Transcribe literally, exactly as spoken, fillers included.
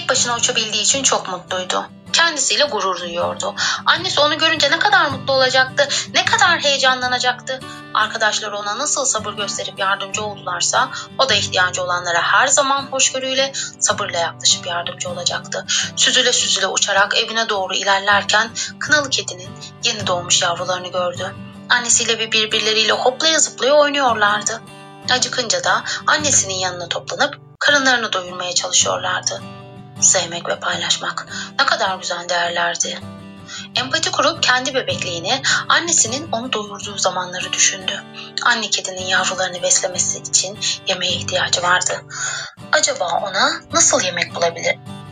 tek başına uçabildiği için çok mutluydu. Kendisiyle gurur duyuyordu. Annesi onu görünce ne kadar mutlu olacaktı, ne kadar heyecanlanacaktı. Arkadaşları ona nasıl sabır gösterip yardımcı oldularsa o da ihtiyacı olanlara her zaman hoşgörüyle, sabırla yaklaşıp yardımcı olacaktı. Süzüle süzüle uçarak evine doğru ilerlerken kınalı kedinin yeni doğmuş yavrularını gördü. Annesiyle ve birbirleriyle hoplaya zıplaya oynuyorlardı. Acıkınca da annesinin yanına toplanıp karınlarını doyurmaya çalışıyorlardı. Sevmek ve paylaşmak ne kadar güzel değerlerdi. Empati kurup kendi bebekliğini, annesinin onu doyurduğu zamanları düşündü. Anne kedinin yavrularını beslemesi için yemeğe ihtiyacı vardı. Acaba ona nasıl yemek bulabilir?